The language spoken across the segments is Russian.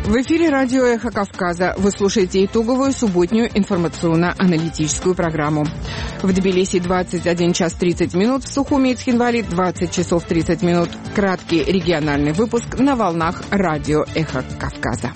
В эфире радио «Эхо Кавказа». Вы слушаете итоговую субботнюю информационно-аналитическую программу. В Тбилиси 21 час 30 минут, в Сухуми и Цхинвале 20 часов 30 минут. Краткий региональный выпуск на волнах радио «Эхо Кавказа».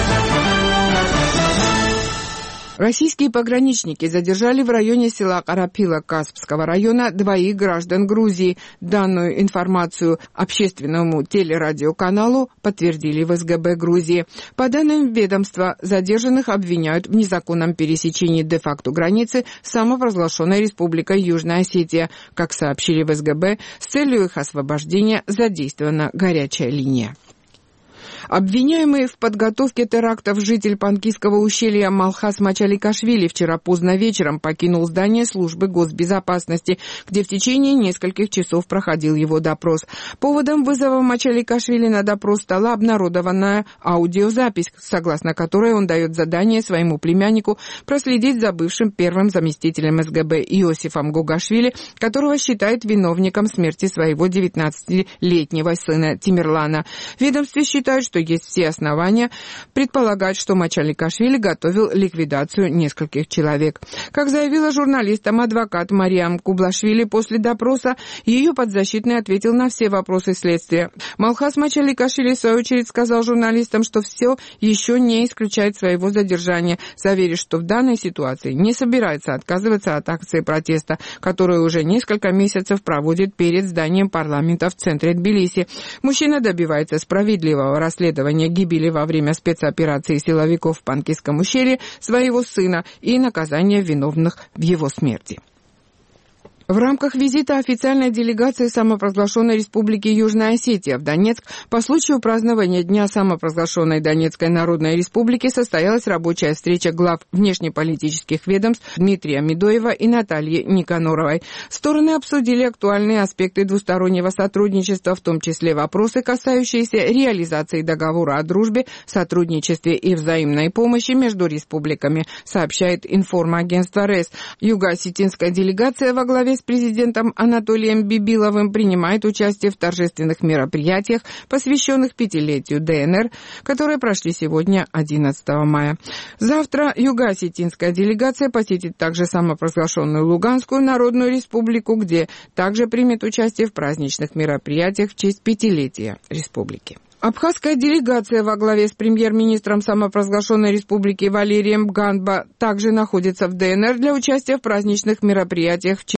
Российские пограничники задержали в районе села Карапила Каспского района двоих граждан Грузии. Данную информацию общественному телерадиоканалу подтвердили в СГБ Грузии. По данным ведомства, задержанных обвиняют в незаконном пересечении де-факто границы с самопровозглашенной республикой Южная Осетия. Как сообщили в СГБ, с целью их освобождения задействована горячая линия. Обвиняемый в подготовке терактов житель Панкисского ущелья Малхас Мачаликашвили вчера поздно вечером покинул здание службы госбезопасности, где в течение нескольких часов проходил его допрос. Поводом вызова Мачаликашвили на допрос стала обнародованная аудиозапись, согласно которой он дает задание своему племяннику проследить за бывшим первым заместителем СГБ Иосифом Гогашвили, которого считает виновником смерти своего 19-летнего сына Тимирлана. В ведомстве считают, что есть все основания предполагать, что Мачаликашвили готовил ликвидацию нескольких человек. Как заявила журналистам адвокат Мариам Кублашвили после допроса, ее подзащитный ответил на все вопросы следствия. Малхас Мачаликашвили, в свою очередь, сказал журналистам, что все еще не исключает своего задержания, заверив, что в данной ситуации не собирается отказываться от акции протеста, которую уже несколько месяцев проводит перед зданием парламента в центре Тбилиси. Мужчина добивается справедливого расследования гибели во время спецоперации силовиков в Панкисском ущелье своего сына и наказания виновных в его смерти. В рамках визита официальной делегации самопровозглашенной Республики Южная Осетия в Донецк по случаю празднования Дня самопровозглашенной Донецкой Народной Республики состоялась рабочая встреча глав внешнеполитических ведомств Дмитрия Медоева и Натальи Никаноровой. Стороны обсудили актуальные аспекты двустороннего сотрудничества, в том числе вопросы, касающиеся реализации договора о дружбе, сотрудничестве и взаимной помощи между республиками, сообщает информагентство РЭС. Юго-осетинская делегация во главе с президентом Анатолием Бибиловым принимает участие в торжественных мероприятиях, посвященных пятилетию ДНР, которые прошли сегодня, 11 мая. Завтра юго-осетинская делегация посетит также самопровозглашенную Луганскую Народную Республику, где также примет участие в праздничных мероприятиях в честь пятилетия республики. Абхазская делегация во главе с премьер-министром самопровозглашенной республики Валерием Ганба также находится в ДНР для участия в праздничных мероприятиях в